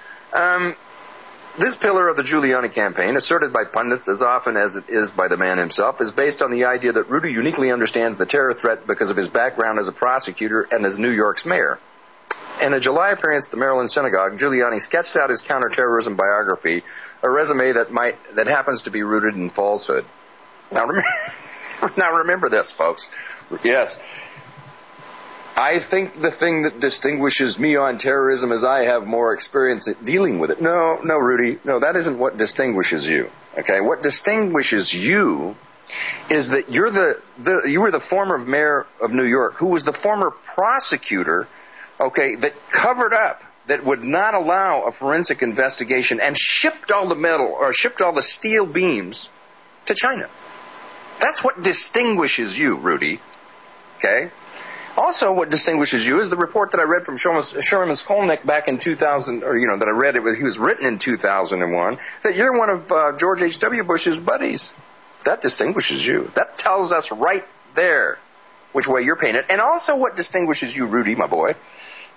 This pillar of the Giuliani campaign, asserted by pundits as often as it is by the man himself, is based on the idea that Rudy uniquely understands the terror threat because of his background as a prosecutor and as New York's mayor. In a July appearance at the Maryland Synagogue, Giuliani sketched out his counterterrorism biography, a resume that happens to be rooted in falsehood. Now remember this, folks. Yes. I think the thing that distinguishes me on terrorism is I have more experience at dealing with it. No, Rudy. No, that isn't what distinguishes you. Okay? What distinguishes you is that you were the former mayor of New York, who was the former prosecutor, okay, that covered up, that would not allow a forensic investigation and shipped all the steel beams to China. That's what distinguishes you, Rudy. Okay? Also, what distinguishes you is the report that I read from Sherman Skolnick back in 2000, that I read, he was written in 2001, that you're one of George H.W. Bush's buddies. That distinguishes you. That tells us right there which way you're painted. And also what distinguishes you, Rudy, my boy,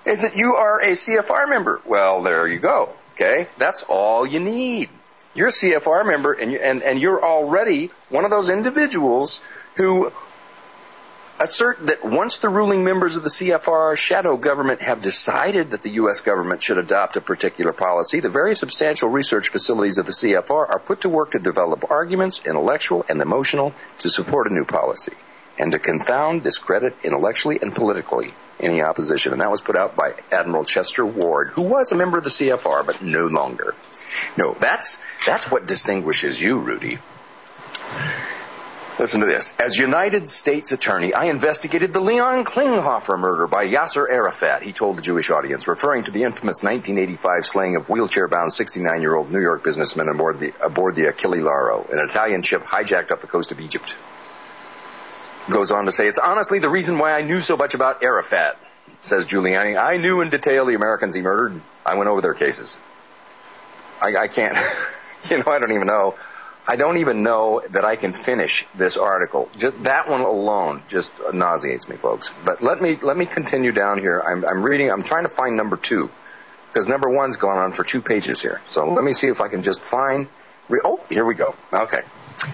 is that you are a CFR member. Well, there you go. Okay, that's all you need. You're a CFR member, and you're already one of those individuals who assert that once the ruling members of the CFR shadow government have decided that the U.S. government should adopt a particular policy, the very substantial research facilities of the CFR are put to work to develop arguments, intellectual and emotional, to support a new policy and to confound, discredit intellectually and politically any opposition. And that was put out by Admiral Chester Ward, who was a member of the CFR, but no longer. No, that's what distinguishes you, Rudy. Listen to this. As United States Attorney, I investigated the Leon Klinghoffer murder by Yasser Arafat, he told the Jewish audience, referring to the infamous 1985 slaying of wheelchair-bound 69-year-old New York businessman aboard the Achille Lauro, an Italian ship hijacked off the coast of Egypt. Goes on to say, it's honestly the reason why I knew so much about Arafat, says Giuliani. I knew in detail the Americans he murdered. I went over their cases. I can't, I don't even know. I don't even know that I can finish this article. Just that one alone just nauseates me, folks. But let me continue down here. I'm reading. I'm trying to find number 2 because number 1's gone on for 2 pages here. So let me see if I can just find. Here we go. Okay.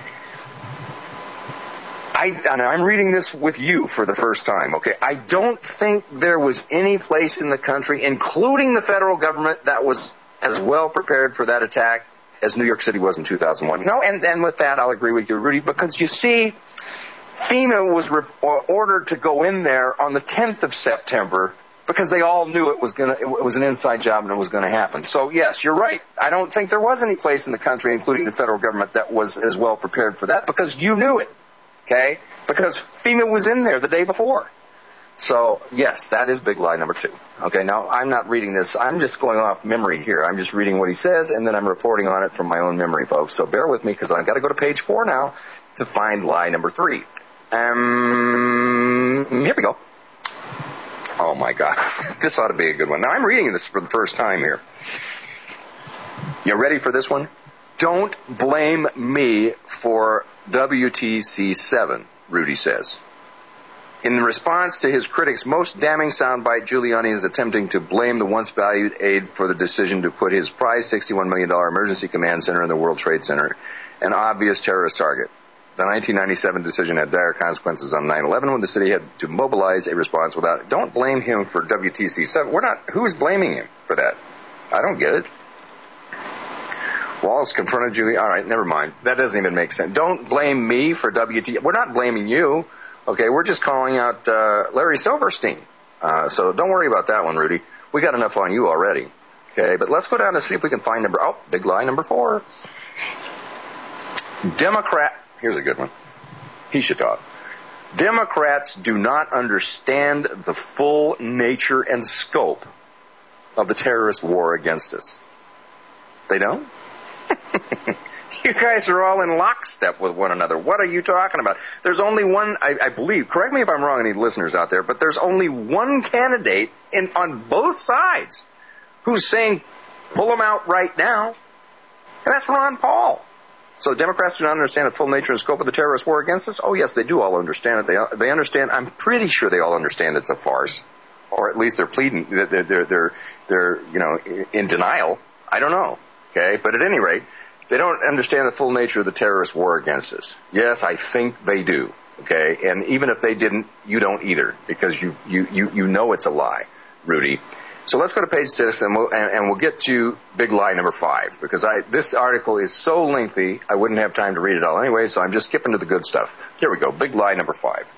I'm reading this with you for the first time. Okay. I don't think there was any place in the country, including the federal government, that was as well prepared for that attack as New York City was in 2001. No, and with that, I'll agree with you, Rudy, because you see, FEMA was ordered to go in there on the 10th of September because they all knew it was an inside job and it was going to happen. So yes, you're right. I don't think there was any place in the country, including the federal government, that was as well prepared for that because you knew it. Okay? Because FEMA was in there the day before. So, yes, that is big lie number 2. Okay, now I'm not reading this. I'm just going off memory here. I'm just reading what he says, and then I'm reporting on it from my own memory, folks. So bear with me, because I've got to go to page 4 now to find lie number 3. Here we go. Oh, my God. This ought to be a good one. Now, I'm reading this for the first time here. You ready for this one? Don't blame me for WTC7, Rudy says. In response to his critics' most damning soundbite, Giuliani is attempting to blame the once-valued aide for the decision to put his prized $61 million emergency command center in the World Trade Center, an obvious terrorist target. The 1997 decision had dire consequences on 9/11 when the city had to mobilize a response without. Don't blame him for WTC7. Who's blaming him for that? I don't get it. Wallace confronted Giuliani. All right, never mind. That doesn't even make sense. Don't blame me for WTC. We're not blaming you. Okay, we're just calling out Larry Silverstein. So don't worry about that one, Rudy. We got enough on you already. Okay, but let's go down and see if we can find big lie number 4. Here's a good one. He should talk. Democrats do not understand the full nature and scope of the terrorist war against us. They don't? You guys are all in lockstep with one another. What are you talking about? There's only one, I believe, correct me if I'm wrong, any listeners out there, but there's only one candidate on both sides who's saying, pull them out right now, and that's Ron Paul. So Democrats do not understand the full nature and scope of the terrorist war against us? Oh, yes, they do all understand it. They understand, I'm pretty sure they all understand it's a farce, or at least they're pleading, they're in denial. I don't know, okay? But at any rate, they don't understand the full nature of the terrorist war against us. Yes, I think they do. Okay, and even if they didn't, you don't either, because you know it's a lie, Rudy. So let's go to page 6, and we'll get to big lie number 5, because this article is so lengthy, I wouldn't have time to read it all anyway. So I'm just skipping to the good stuff. Here we go. Big lie number 5.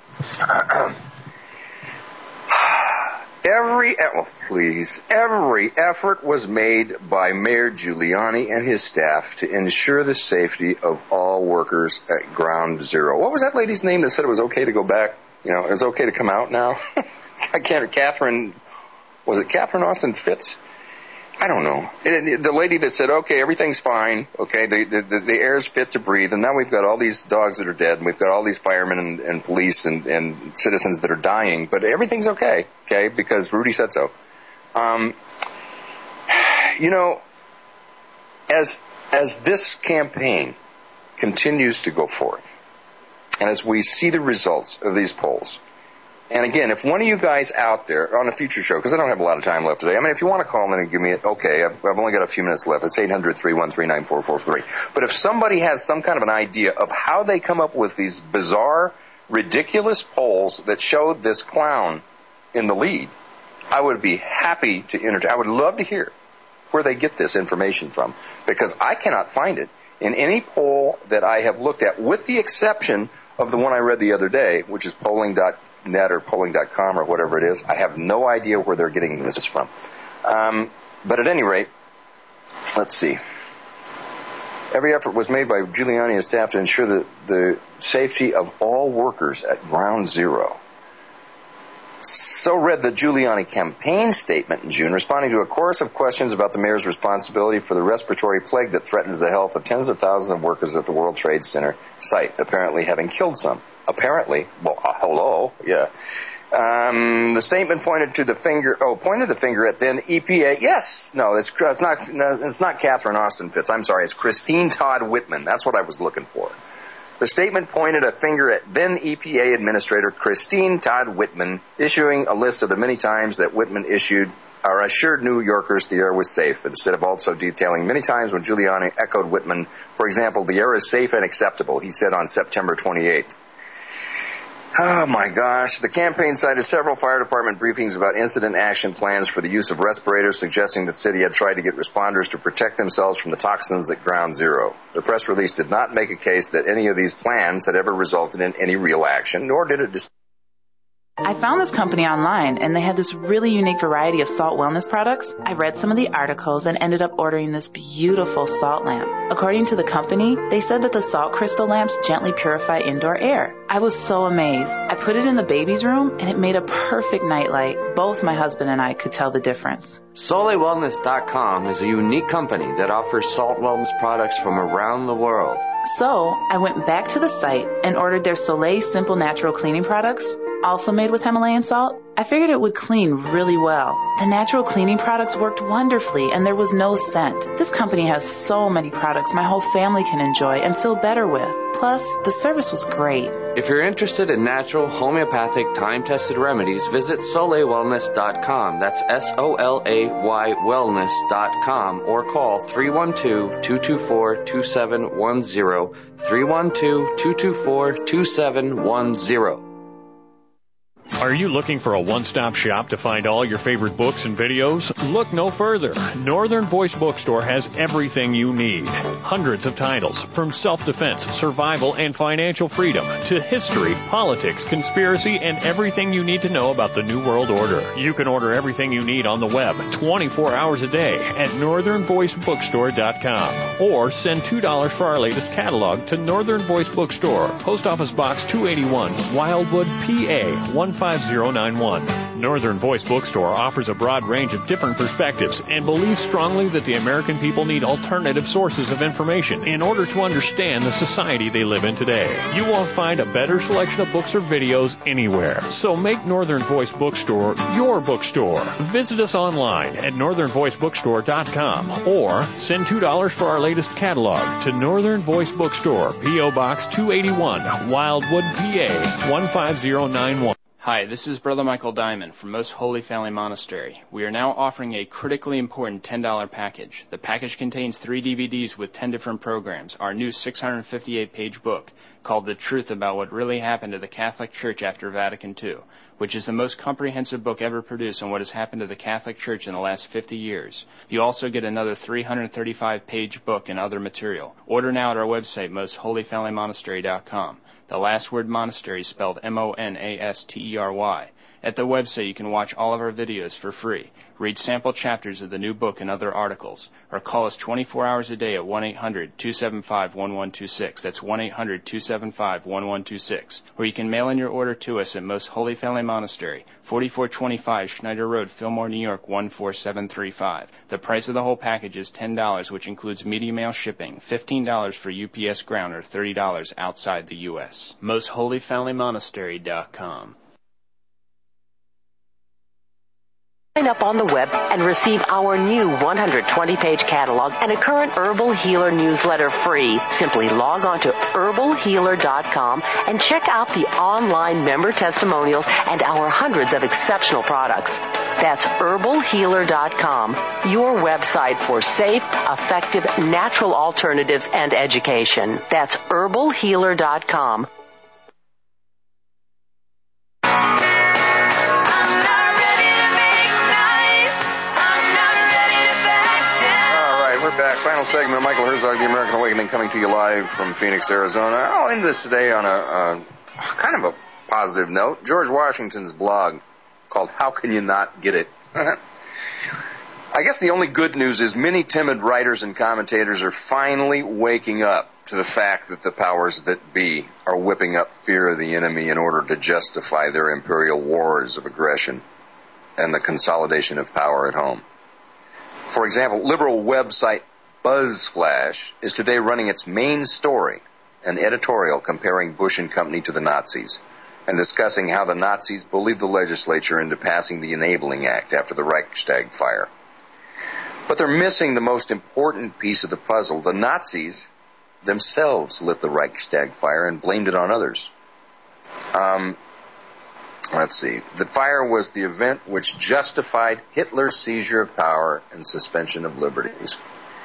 Every effort was made by Mayor Giuliani and his staff to ensure the safety of all workers at Ground Zero. What was that lady's name that said it was okay to go back? It's okay to come out now? Was it Catherine Austin Fitz? I don't know. The lady that said, okay, everything's fine. Okay, the air's fit to breathe. And now we've got all these dogs that are dead. And we've got all these firemen and police and citizens that are dying. But everything's okay. Okay, because Rudy said so. As this campaign continues to go forth, and as we see the results of these polls, And again, if one of you guys out there on a future show, because I don't have a lot of time left today, I mean, if you want to call in and give me I've only got a few minutes left. It's 800-313-9443. But if somebody has some kind of an idea of how they come up with these bizarre, ridiculous polls that showed this clown in the lead, I would be happy to entertain. I would love to hear where they get this information from, because I cannot find it in any poll that I have looked at, with the exception of the one I read the other day, which is polling.net or polling.com or whatever it is. I have no idea where they're getting this from. But at any rate, let's see. Every effort was made by Giuliani and staff to ensure the safety of all workers at Ground Zero. So read the Giuliani campaign statement in June, responding to a chorus of questions about the mayor's responsibility for the respiratory plague that threatens the health of tens of thousands of workers at the World Trade Center site, apparently having killed some. Apparently, well, hello, yeah. The statement pointed the finger at then EPA. Yes, no, it's not Catherine Austin Fitts. I'm sorry, it's Christine Todd Whitman. That's what I was looking for. The statement pointed a finger at then EPA Administrator Christine Todd Whitman, issuing a list of the many times that Whitman assured New Yorkers the air was safe, instead of also detailing many times when Giuliani echoed Whitman. For example, the air is safe and acceptable, he said on September 28th. Oh my gosh. The campaign cited several fire department briefings about incident action plans for the use of respirators, suggesting the city had tried to get responders to protect themselves from the toxins at Ground Zero. The press release did not make a case that any of these plans had ever resulted in any real action, nor did it I found this company online, and they had this really unique variety of salt wellness products. I read some of the articles and ended up ordering this beautiful salt lamp. According to the company, they said that the salt crystal lamps gently purify indoor air. I was so amazed. I put it in the baby's room, and it made a perfect nightlight. Both my husband and I could tell the difference. SoleilWellness.com is a unique company that offers salt wellness products from around the world. So I went back to the site and ordered their Soleil Simple Natural Cleaning products, also made with Himalayan salt. I figured it would clean really well. The natural cleaning products worked wonderfully, and there was no scent. This company has so many products my whole family can enjoy and feel better with. Plus, the service was great. If you're interested in natural, homeopathic, time-tested remedies, visit SoleilWellness.com. That's SOLAY wellness.com, or call 312-224-2710, 312-224-2710. Are you looking for a one-stop shop to find all your favorite books and videos? Look no further. Northern Voice Bookstore has everything you need. Hundreds of titles, from self-defense, survival, and financial freedom to history, politics, conspiracy, and everything you need to know about the New World Order. You can order everything you need on the web 24 hours a day at northernvoicebookstore.com, or send $2 for our latest catalog to Northern Voice Bookstore, Post Office Box 281, Wildwood, PA 15091. Northern Voice Bookstore offers a broad range of different perspectives and believes strongly that the American people need alternative sources of information in order to understand the society they live in today. You won't find a better selection of books or videos anywhere. So make Northern Voice Bookstore your bookstore. Visit us online at northernvoicebookstore.com, or send $2 for our latest catalog to Northern Voice Bookstore, P.O. Box 281, Wildwood, PA 15091. Hi, this is Brother Michael Diamond from Most Holy Family Monastery. We are now offering a critically important $10 package. The package contains 3 DVDs with 10 different programs, our new 658-page book called The Truth About What Really Happened to the Catholic Church After Vatican II, which is the most comprehensive book ever produced on what has happened to the Catholic Church in the last 50 years. You also get another 335-page book and other material. Order now at our website, mostholyfamilymonastery.com. The last word monastery is spelled M-O-N-A-S-T-E-R-Y. At the website, you can watch all of our videos for free, read sample chapters of the new book and other articles, or call us 24 hours a day at 1-800-275-1126. That's 1-800-275-1126. Or you can mail in your order to us at Most Holy Family Monastery, 4425 Schneider Road, Fillmore, New York, 14735. The price of the whole package is $10, which includes media mail shipping, $15 for UPS ground, or $30 outside the U.S. MostHolyFamilyMonastery.com. Sign up on the web and receive our new 120-page catalog and a current Herbal Healer newsletter free. Simply log on to herbalhealer.com and check out the online member testimonials and our hundreds of exceptional products. That's herbalhealer.com, your website for safe, effective, natural alternatives and education. That's herbalhealer.com. Back. Final segment of Michael Herzog, The American Awakening, coming to you live from Phoenix, Arizona. I'll end this today on a kind of a positive note. George Washington's blog called How Can You Not Get It? I guess the only good news is many timid writers and commentators are finally waking up to the fact that the powers that be are whipping up fear of the enemy in order to justify their imperial wars of aggression and the consolidation of power at home. For example, liberal website BuzzFlash is today running its main story, an editorial comparing Bush and company to the Nazis, and discussing how the Nazis bullied the legislature into passing the Enabling Act after the Reichstag fire. But they're missing the most important piece of the puzzle. The Nazis themselves lit the Reichstag fire and blamed it on others. Let's see. The fire was the event which justified Hitler's seizure of power and suspension of liberties.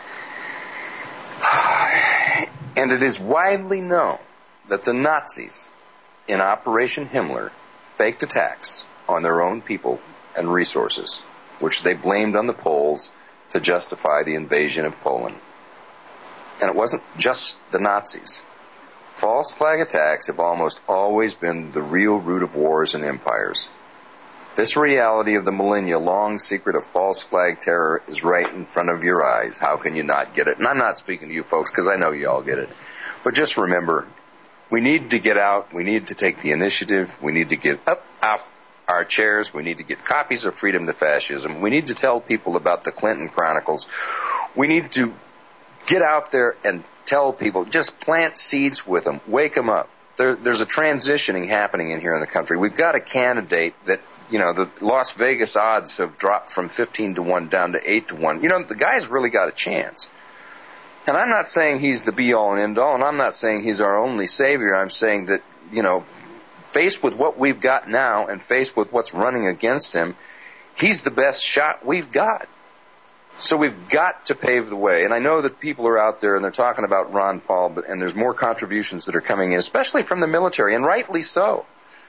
And it is widely known that the Nazis, in Operation Himmler, faked attacks on their own people and resources, which they blamed on the Poles to justify the invasion of Poland. And it wasn't just the Nazis. False flag attacks have almost always been the real root of wars and empires. This reality of the millennia-long secret of false flag terror is right in front of your eyes. How can you not get it? And I'm not speaking to you folks because I know you all get it. But just remember, we need to get out. We need to take the initiative. We need to get up off our chairs. We need to get copies of Freedom to Fascism. We need to tell people about the Clinton Chronicles. We need to get out there and tell people, just plant seeds with them, wake them up. There's a transitioning happening in here in the country. We've got a candidate that, the Las Vegas odds have dropped from 15-1 down to 8-1. The guy's really got a chance. And I'm not saying he's the be-all and end-all, and I'm not saying he's our only savior. I'm saying that, faced with what we've got now and faced with what's running against him, he's the best shot we've got. So we've got to pave the way. And I know that people are out there and they're talking about Ron Paul, and there's more contributions that are coming in, especially from the military, and rightly so.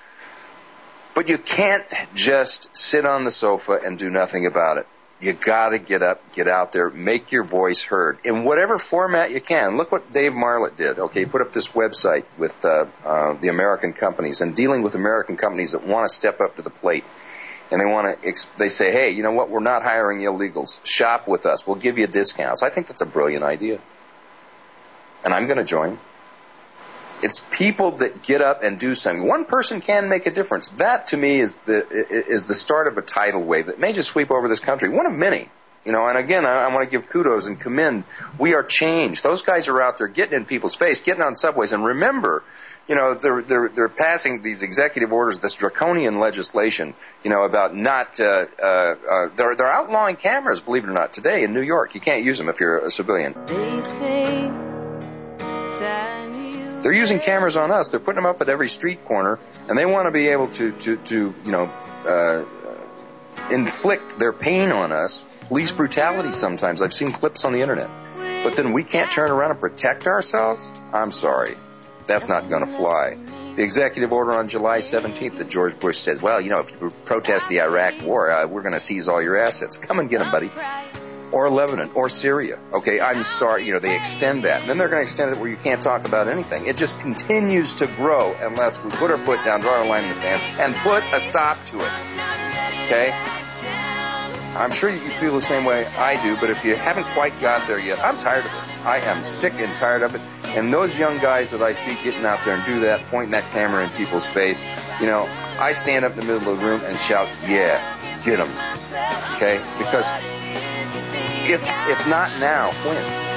But you can't just sit on the sofa and do nothing about it. You gotta get up, get out there, make your voice heard in whatever format you can. Look what Dave Marlett did. Okay, he put up this website with the American companies and dealing with American companies that want to step up to the plate. And they say, hey, you know what? We're not hiring illegals. Shop with us. We'll give you discounts. I think that's a brilliant idea. And I'm going to join. It's people that get up and do something. One person can make a difference. That, to me, is the start of a tidal wave that may just sweep over this country. One of many. And again, I want to give kudos and commend. We are changed. Those guys are out there getting in people's face, getting on subways. And remember, they're passing these executive orders, this draconian legislation, about not, they're outlawing cameras, believe it or not, today in New York. You can't use them if you're a civilian. They're using cameras on us. They're putting them up at every street corner, and they want to be able to inflict their pain on us. Police brutality sometimes. I've seen clips on the internet. But then we can't turn around and protect ourselves? I'm sorry. That's not going to fly. The executive order on July 17th that George Bush says, well, if you protest the Iraq war, we're going to seize all your assets. Come and get them, buddy. Or Lebanon, or Syria. Okay, I'm sorry, they extend that. And then they're going to extend it where you can't talk about anything. It just continues to grow unless we put our foot down, draw our line in the sand, and put a stop to it. Okay? I'm sure you feel the same way I do, but if you haven't quite got there yet, I'm tired of this. I am sick and tired of it. And those young guys that I see getting out there and do that, pointing that camera in people's face, I stand up in the middle of the room and shout, yeah, get them. Okay? Because if not now, when?